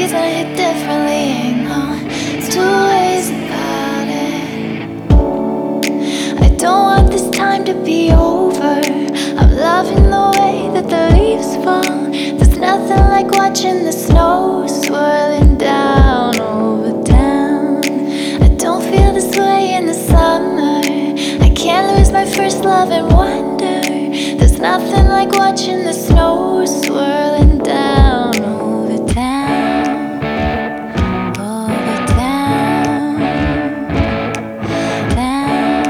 reason I hit differently. No, it's two ways about it. I don't want this time to be over. I'm loving the way that the leaves fall. There's nothing like watching the snow swirling down over town. I don't feel this way in the summer. I can't lose my first love and wonder. There's nothing like watching the snow swirling down over town. Over town. Town.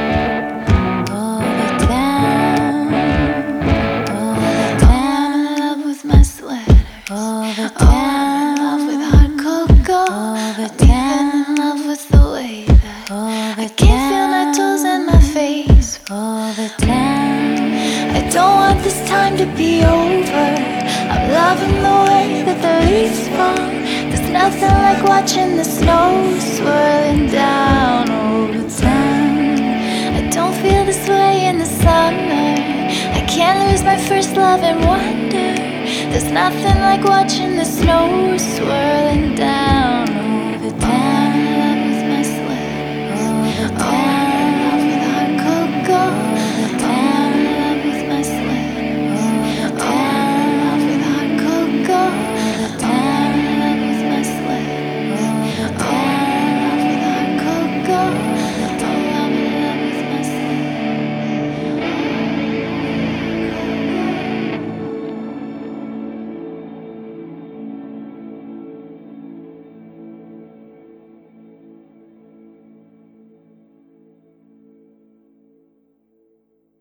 Over town. Over town. I'm in love with my sweater. Over town. I'm in love with hot cocoa. Over town. I'm in love with the way that I can't feel my toes and my face. Over town. I don't want this time to be over. I'm loving the way that the leaves fall. There's nothing like watching the snow swirling down over town. I don't feel this way in the summer. I can't lose my first love and wonder. There's nothing like watching the snow swirl